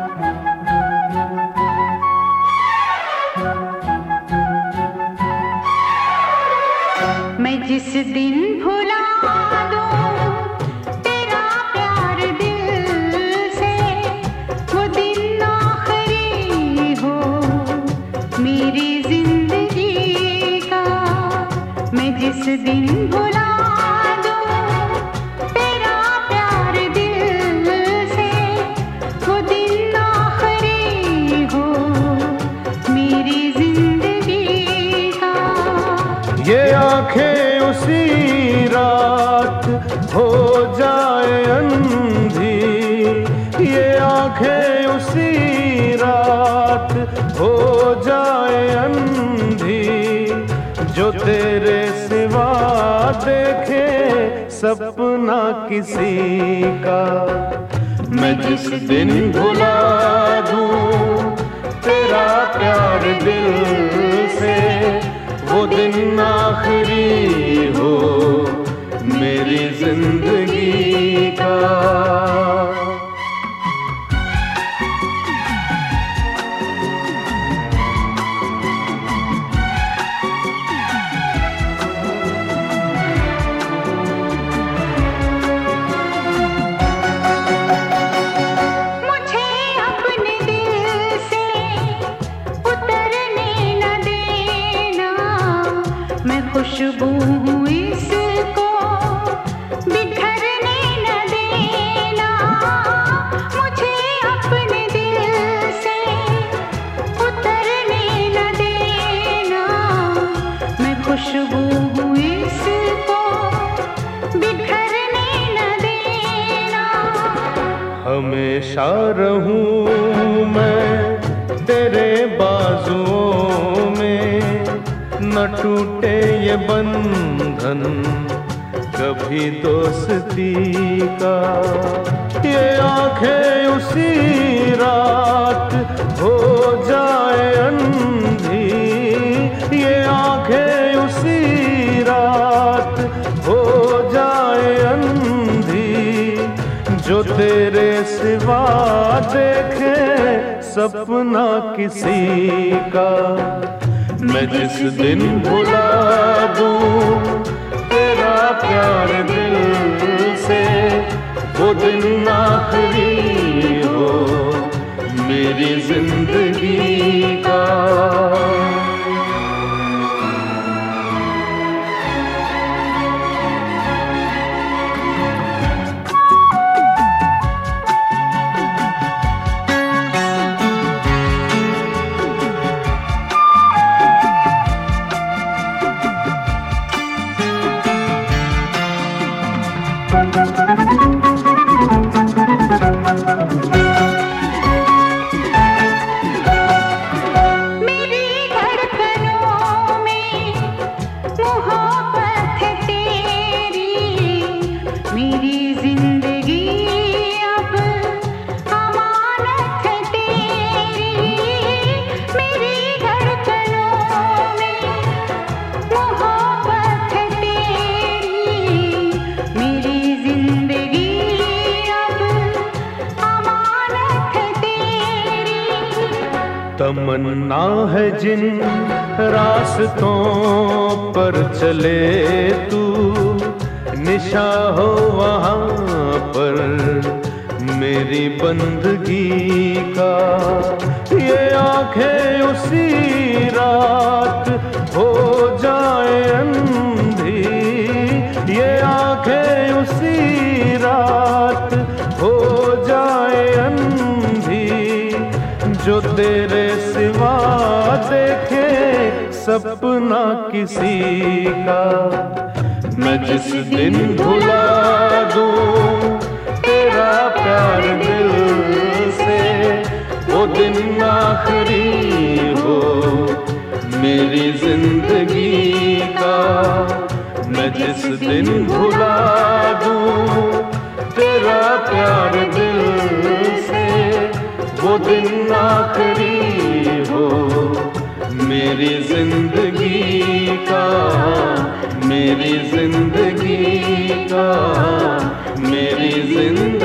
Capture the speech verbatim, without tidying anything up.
मैं जिस दिन भुला दूं तेरा प्यार दिल से, वो दिन आखिरी हो मेरी जिंदगी का। मैं जिस दिन भुला दूं तेरा प्यार दिल से, वो दिन आखिरी हो मेरी जिंदगी का। ये आंखें उसी रात हो जाए अंधी, ये आंखें उसी रात हो जाए अंधी, जो तेरे सिवा देखे सपना किसी का। मैं जिस दिन भुला दूं तेरा प्यार दिल से, वो दिन आखिरी हो मेरी जिंदगी का। मुझे अपने दिल से उतरने न देना, मैं खुशबू हूँ इसको बिखरने न देना। मुझे अपने दिल से उतरने न देना, मैं खुशबू हूँ इसको बिखरने न देना। हमेशा रहूं मैं तेरे बाजुओं में, न टूटे ये बंधन कभी दोस्ती का। ये आंखें उसी रात हो जाए अंधी, ये आंखें उसी रात हो जाए अंधी, जो तेरे सिवा देखे सपना किसी का। मैं जिस दिन भुला दूं तेरा प्यार दिल से, वो दिन आखिरी हो मेरी जिंदगी का। मेरी धड़कनों में मोहब्बत है तेरी, मेरी जिंदगी अब अमानत है तेरी। मेरी धड़कनों में मोहब्बत है तेरी, मेरी जिंदगी अब अमानत है तेरी। तमन्ना है जिन रास्तों पर चले तू, निशा हो वहाँ पर मेरी बंदगी का। ये आंखें उसी रात हो जाए अंधी, ये आंखें उसी रात हो जाए अंधी, जो तेरे सिवा देखे सपना किसी का। मैं जिस दिन भुला दूं तेरा प्यार दिल से, वो दिन आखिरी हो मेरी जिंदगी का। मैं जिस दिन भुला दूं तेरा प्यार दिल से, वो दिन आखिरी हो मेरी जिंदगी का, मेरी जिंदगी का, मेरी जिंदगी